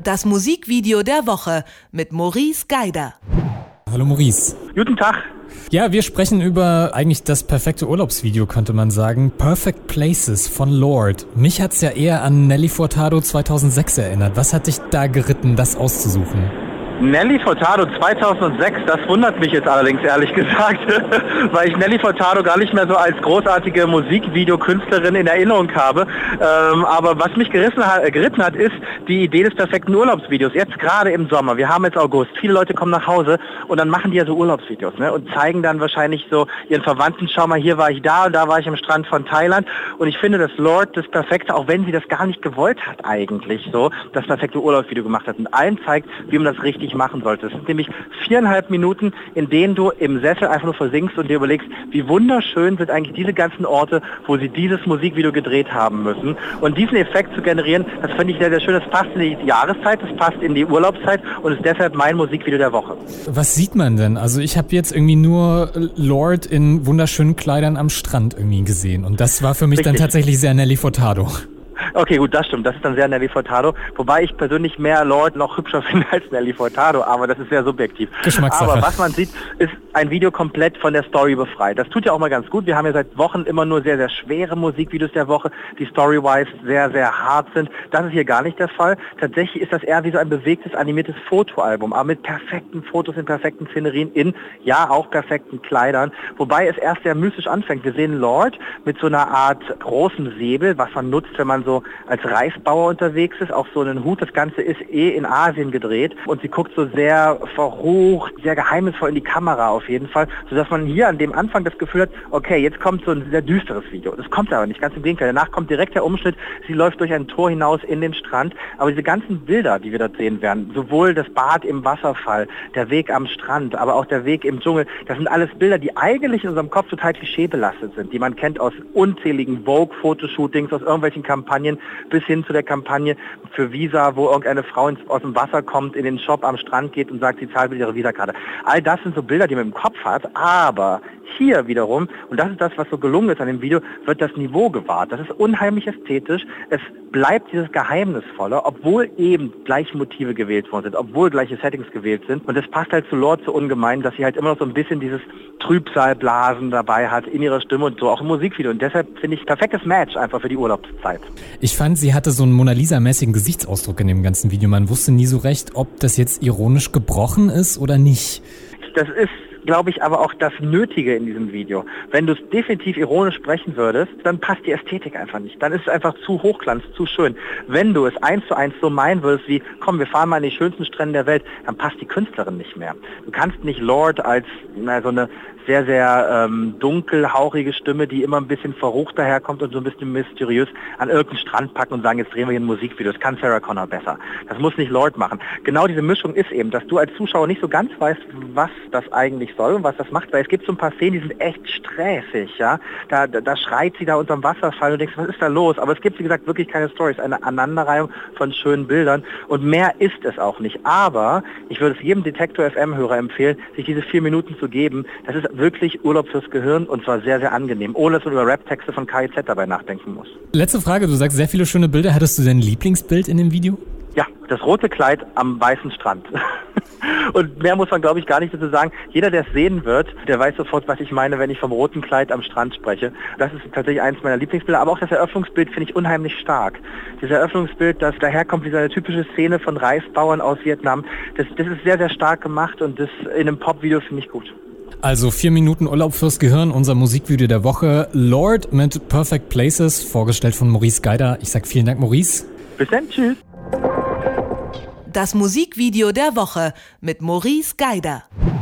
Das Musikvideo der Woche mit Maurice Geider. Hallo Maurice. Guten Tag. Ja, wir sprechen über eigentlich das perfekte Urlaubsvideo, könnte man sagen. Perfect Places von Lorde. Mich hat's ja eher an Nelly Furtado 2006 erinnert. Was hat dich da geritten, das auszusuchen? Nelly Furtado 2006, das wundert mich jetzt allerdings ehrlich gesagt, weil ich Nelly Furtado gar nicht mehr so als großartige Musikvideokünstlerin in Erinnerung habe. Aber was mich geritten hat, ist die Idee des perfekten Urlaubsvideos. Jetzt gerade im Sommer, wir haben jetzt August, viele Leute kommen nach Hause und dann machen die ja so Urlaubsvideos, ne? Und zeigen dann wahrscheinlich so ihren Verwandten, schau mal, hier war ich da und da war ich am Strand von Thailand. Und ich finde, dass Lorde das perfekte, auch wenn sie das gar nicht gewollt hat eigentlich so, das perfekte Urlaubsvideo gemacht hat und allen zeigt, wie man das richtig machen sollte. Es sind nämlich 4,5 Minuten, in denen du im Sessel einfach nur versinkst und dir überlegst, wie wunderschön sind eigentlich diese ganzen Orte, wo sie dieses Musikvideo gedreht haben müssen. Und diesen Effekt zu generieren, das finde ich sehr, sehr schön. Das passt in die Jahreszeit, das passt in die Urlaubszeit und ist deshalb mein Musikvideo der Woche. Was sieht man denn? Also ich habe jetzt irgendwie nur Lorde in wunderschönen Kleidern am Strand irgendwie gesehen und das war für mich dann tatsächlich sehr Nelly Furtado. Okay, gut, das stimmt. Das ist dann sehr Nelly Furtado. Wobei ich persönlich mehr Lorde noch hübscher finde als Nelly Furtado, aber das ist sehr subjektiv. Geschmackssache. Aber was man sieht, ist ein Video komplett von der Story befreit. Das tut ja auch mal ganz gut. Wir haben ja seit Wochen immer nur sehr, sehr schwere Musikvideos der Woche, die story-wise sehr, sehr hart sind. Das ist hier gar nicht der Fall. Tatsächlich ist das eher wie so ein bewegtes, animiertes Fotoalbum, aber mit perfekten Fotos in perfekten Szenerien in, ja, auch perfekten Kleidern. Wobei es erst sehr mystisch anfängt. Wir sehen Lorde mit so einer Art großen Säbel, was man nutzt, wenn man so als Reisbauer unterwegs ist, auch so einen Hut. Das Ganze ist in Asien gedreht und sie guckt so sehr verrucht, sehr geheimnisvoll in die Kamera auf jeden Fall, sodass man hier an dem Anfang das Gefühl hat, okay, jetzt kommt so ein sehr düsteres Video. Das kommt aber nicht, ganz im Gegenteil. Danach kommt direkt der Umschnitt, sie läuft durch ein Tor hinaus in den Strand, aber diese ganzen Bilder, die wir dort sehen werden, sowohl das Bad im Wasserfall, der Weg am Strand, aber auch der Weg im Dschungel, das sind alles Bilder, die eigentlich in unserem Kopf total klischeebelastet sind, die man kennt aus unzähligen Vogue-Fotoshootings, aus irgendwelchen Kampagnen, bis hin zu der Kampagne für Visa, wo irgendeine Frau aus dem Wasser kommt, in den Shop am Strand geht und sagt, sie zahlt mit ihrer Visakarte. All das sind so Bilder, die man im Kopf hat, aber hier wiederum, und das ist das, was so gelungen ist an dem Video, wird das Niveau gewahrt. Das ist unheimlich ästhetisch. Es bleibt dieses Geheimnisvolle, obwohl eben gleiche Motive gewählt worden sind, obwohl gleiche Settings gewählt sind. Und es passt halt zu Lorde so ungemein, dass sie halt immer noch so ein bisschen dieses Trübsalblasen dabei hat in ihrer Stimme und so auch im Musikvideo. Und deshalb finde ich perfektes Match einfach für die Urlaubszeit. Ich fand, sie hatte so einen Mona Lisa-mäßigen Gesichtsausdruck in dem ganzen Video. Man wusste nie so recht, ob das jetzt ironisch gebrochen ist oder nicht. Das ist, glaube ich, aber auch das Nötige in diesem Video. Wenn du es definitiv ironisch sprechen würdest, dann passt die Ästhetik einfach nicht. Dann ist es einfach zu hochglanz, zu schön. Wenn du es 1:1 so meinen würdest wie, komm, wir fahren mal in die schönsten Strände der Welt, dann passt die Künstlerin nicht mehr. Du kannst nicht Lorde als so eine sehr, sehr dunkelhauchige Stimme, die immer ein bisschen verrucht daherkommt und so ein bisschen mysteriös an irgendeinen Strand packen und sagen, jetzt drehen wir hier ein Musikvideo. Das kann Sarah Connor besser. Das muss nicht Lorde machen. Genau diese Mischung ist eben, dass du als Zuschauer nicht so ganz weißt, was das eigentlich soll und was das macht, weil es gibt so ein paar Szenen, die sind echt sträfig, ja. Da schreit sie da unterm Wasserfall und du denkst, was ist da los? Aber es gibt, wie gesagt, wirklich keine Story. Es ist eine Aneinanderreihung von schönen Bildern und mehr ist es auch nicht. Aber ich würde es jedem Detektor FM-Hörer empfehlen, sich diese 4 Minuten zu geben. Das ist wirklich Urlaub fürs Gehirn und zwar sehr, sehr angenehm, ohne dass du über Rap-Texte von KIZ dabei nachdenken musst. Letzte Frage, du sagst sehr viele schöne Bilder. Hattest du dein Lieblingsbild in dem Video? Ja, das rote Kleid am weißen Strand. Und mehr muss man, glaube ich, gar nicht dazu sagen. Jeder, der es sehen wird, der weiß sofort, was ich meine, wenn ich vom roten Kleid am Strand spreche. Das ist tatsächlich eines meiner Lieblingsbilder. Aber auch das Eröffnungsbild finde ich unheimlich stark. Dieses Eröffnungsbild, das daherkommt, wie so eine typische Szene von Reisbauern aus Vietnam, das ist sehr, sehr stark gemacht und das in einem Pop-Video finde ich gut. Also 4 Minuten Urlaub fürs Gehirn, unser Musikvideo der Woche. Lorde mit Perfect Places, vorgestellt von Maurice Geider. Ich sag vielen Dank, Maurice. Bis dann, tschüss. Das Musikvideo der Woche mit Maurice Geider.